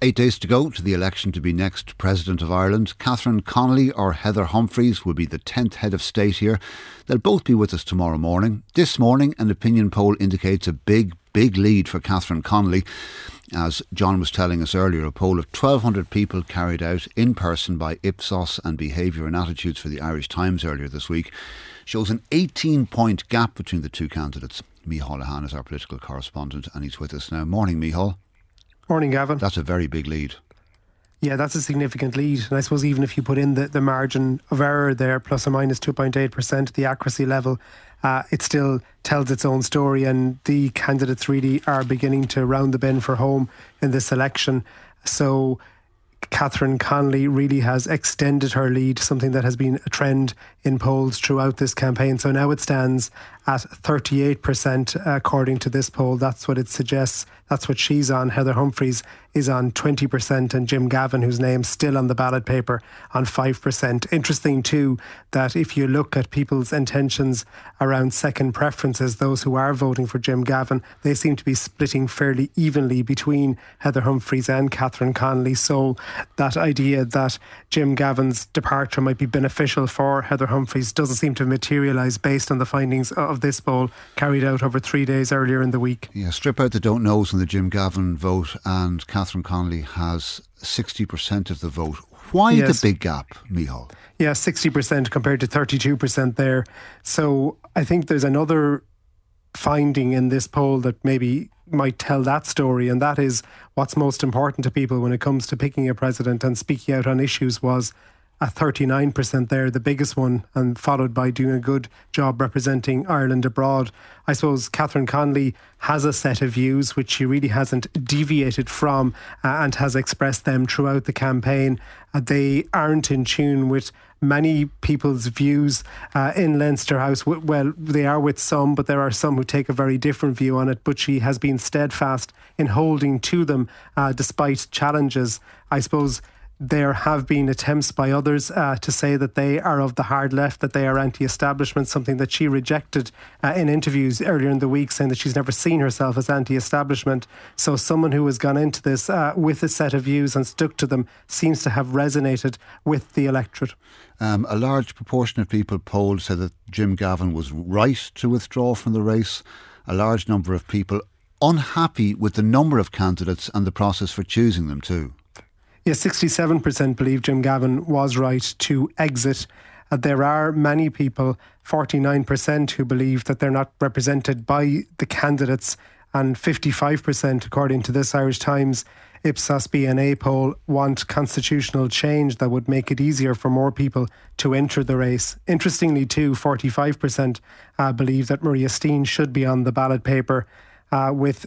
8 days to go to the election to be next President of Ireland. Catherine Connolly or Heather Humphreys will be the 10th head of state here. They'll both be with us tomorrow morning. This morning, an opinion poll indicates a big lead for Catherine Connolly. As John was telling us earlier, a poll of 1,200 people carried out in person by Ipsos and Behaviour and Attitudes for the Irish Times earlier this week shows an 18-point gap between the two candidates. Micheál Lehane is our political correspondent and he's with us now. Morning, Micheál. Morning, Gavin. That's a very big lead. Yeah, that's a significant lead. And I suppose even if you put in the margin of error there, plus or minus 2.8%, the accuracy level, it still tells its own story. And the candidates really are beginning to round the bend for home in this election. So Catherine Connolly really has extended her lead, something that has been a trend in polls throughout this campaign. So now it stands at 38% according to this poll. That's what it suggests. That's what she's on. Heather Humphreys is on 20% and Jim Gavin, whose name's still on the ballot paper, on 5%. Interesting too that if you look at people's intentions around second preferences, those who are voting for Jim Gavin, they seem to be splitting fairly evenly between Heather Humphreys and Catherine Connolly. So that idea that Jim Gavin's departure might be beneficial for Heather Humphreys doesn't seem to materialise based on the findings of this poll carried out over 3 days earlier in the week. Yeah, strip out the don't knows in the Jim Gavin vote and Catherine Connolly has 60% of the vote. Why the big gap, Micheál? Yeah, 60% compared to 32% there. So I think there's another finding in this poll that maybe might tell that story, and that is what's most important to people when it comes to picking a president and speaking out on issues was at 39% there, the biggest one, and followed by doing a good job representing Ireland abroad. I suppose Catherine Connolly has a set of views which she really hasn't deviated from and has expressed them throughout the campaign. They aren't in tune with many people's views in Leinster House. Well, they are with some, but there are some who take a very different view on it. But she has been steadfast in holding to them despite challenges. I suppose there have been attempts by others to say that they are of the hard left, that they are anti-establishment, something that she rejected in interviews earlier in the week, saying that she's never seen herself as anti-establishment. So someone who has gone into this with a set of views and stuck to them seems to have resonated with the electorate. A large proportion of people polled said that Jim Gavin was right to withdraw from the race. A large number of people unhappy with the number of candidates and the process for choosing them too. Yes, 67% believe Jim Gavin was right to exit. There are many people, 49%, who believe that they're not represented by the candidates, and 55%, according to this Irish Times Ipsos BNA poll, want constitutional change that would make it easier for more people to enter the race. Interestingly too, 45% believe that Maria Steen should be on the ballot paper, with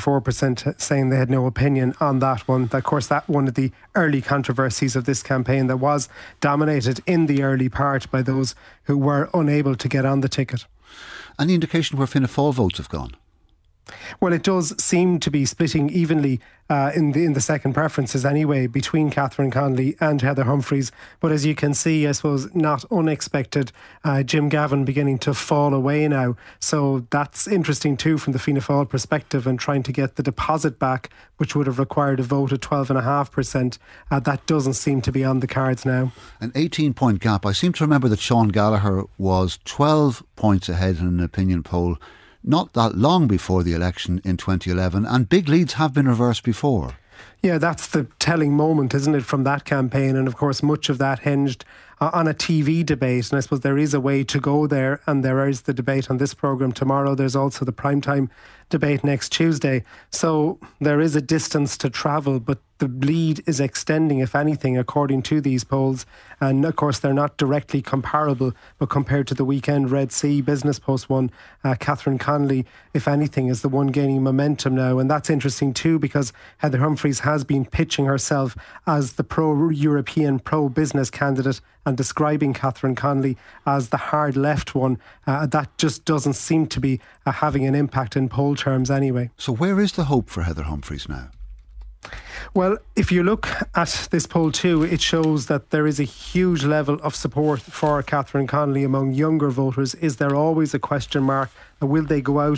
24% saying they had no opinion on that one. Of course, that one of the early controversies of this campaign that was dominated in the early part by those who were unable to get on the ticket. Any indication where Fianna Fáil votes have gone? Well, it does seem to be splitting evenly in the second preferences anyway between Catherine Connolly and Heather Humphreys. But as you can see, I suppose not unexpected, Jim Gavin beginning to fall away now. So that's interesting too from the Fianna Fáil perspective, and trying to get the deposit back, which would have required a vote of 12.5%. That doesn't seem to be on the cards now. An 18-point gap. I seem to remember that Sean Gallagher was 12 points ahead in an opinion poll not that long before the election in 2011, and big leads have been reversed before. Yeah, that's the telling moment, isn't it, from that campaign? And of course, much of that hinged on a TV debate. And I suppose there is a way to go there, and there is the debate on this programme tomorrow. There's also the primetime debate next Tuesday. So there is a distance to travel, but the lead is extending, if anything, according to these polls. And of course, they're not directly comparable, but compared to the weekend Red Sea Business Post one, Catherine Connolly, if anything, is the one gaining momentum now. And that's interesting too, because Heather Humphreys has been pitching herself as the pro-European, pro-business candidate and describing Catherine Connolly as the hard left one. That just doesn't seem to be having an impact in poll terms anyway. So where is the hope for Heather Humphreys now? Well, if you look at this poll too, it shows that there is a huge level of support for Catherine Connolly among younger voters. Is there always a question mark? Will they go out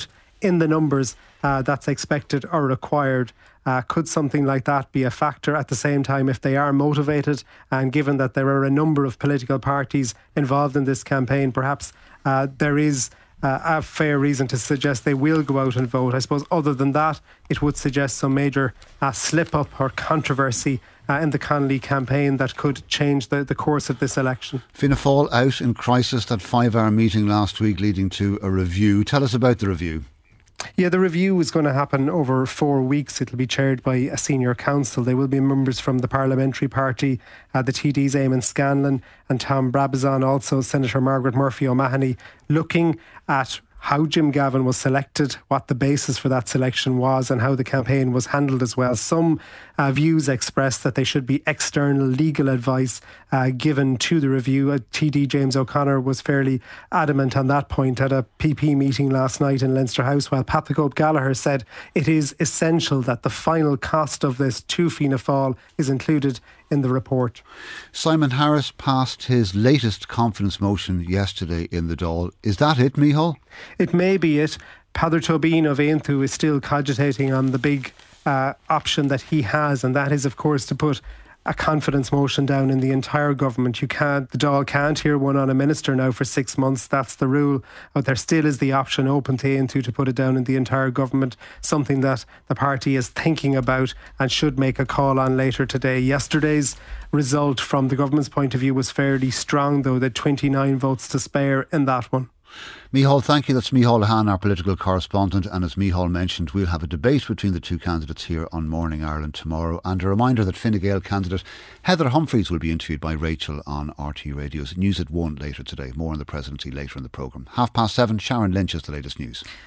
in the numbers that's expected or required. Could something like that be a factor at the same time if they are motivated? And given that there are a number of political parties involved in this campaign, perhaps there is a fair reason to suggest they will go out and vote. I suppose other than that, it would suggest some major slip-up or controversy in the Connolly campaign that could change the course of this election. Fianna Fáil out in crisis, that 5-hour meeting last week leading to a review. Tell us about the review. Yeah, the review is going to happen over 4 weeks. It'll be chaired by a senior council. There will be members from the Parliamentary Party, the TDs Eamon Scanlon and Tom Brabazon, also Senator Margaret Murphy O'Mahony, looking at how Jim Gavin was selected, what the basis for that selection was, and how the campaign was handled as well. Some views expressed that they should be external legal advice given to the review. TD James O'Connor was fairly adamant on that point at a PP meeting last night in Leinster House, while Pat the Cope Gallagher said it is essential that the final cost of this to Fianna Fáil is included in the report. Simon Harris passed his latest confidence motion yesterday in the Dáil. Is that it, Micheál? It may be it. Peadar Tóibín of Aontú is still cogitating on the big option that he has, and that is, of course, to put a confidence motion down in the entire government. The Dáil can't hear one on a minister now for 6 months. That's the rule. But there still is the option open to Aontú to put it down in the entire government, something that the party is thinking about and should make a call on later today. Yesterday's result from the government's point of view was fairly strong, though. They had 29 votes to spare in that one. Micheál, thank you. That's Micheál Lehane, our political correspondent. And as Micheál mentioned, we'll have a debate between the two candidates here on Morning Ireland tomorrow. And a reminder that Fine Gael candidate Heather Humphreys will be interviewed by Rachel on RT Radio's News at 1 later today. More on the presidency later in the programme. 7:30, Sharon Lynch is the latest news.